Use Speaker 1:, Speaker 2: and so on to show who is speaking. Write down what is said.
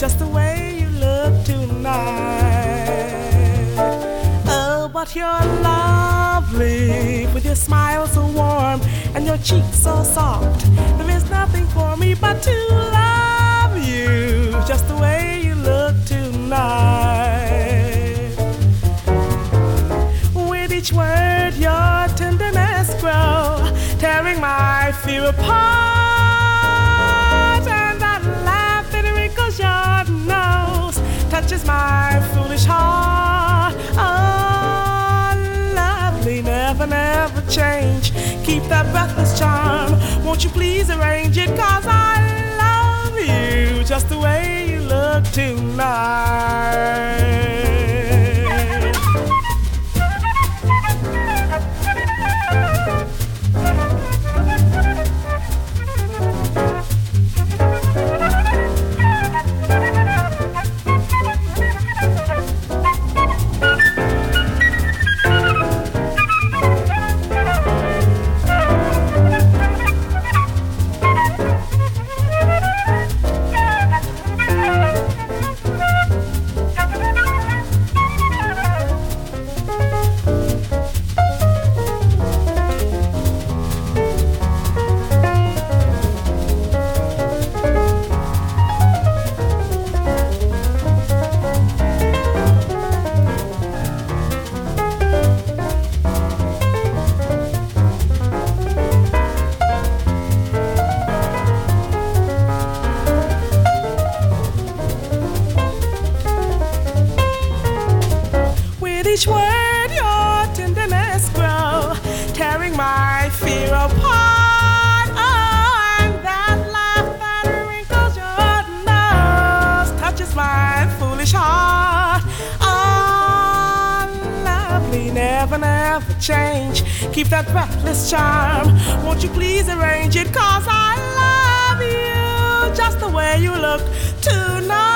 Speaker 1: just the way you look tonight. Oh, but you're lovely, with your smile so warm and your cheeks so soft. There is nothing for me but to love you, just the way you look tonight. With each word your tenderness grows, tearing my fear apart. And that laugh that wrinkles your nose touches my foolish heart. Oh, lovely, never, never change. Keep that breathless charm. Won't you please arrange it? 'Cause I love you just the way you look tonight. Each word your tenderness grows, tearing my fear apart. Oh, and that laugh that wrinkles your nose touches my foolish heart. Oh, lovely, never, never change. Keep that breathless charm. Won't you please arrange it? 'Cause I love you just the way you look tonight.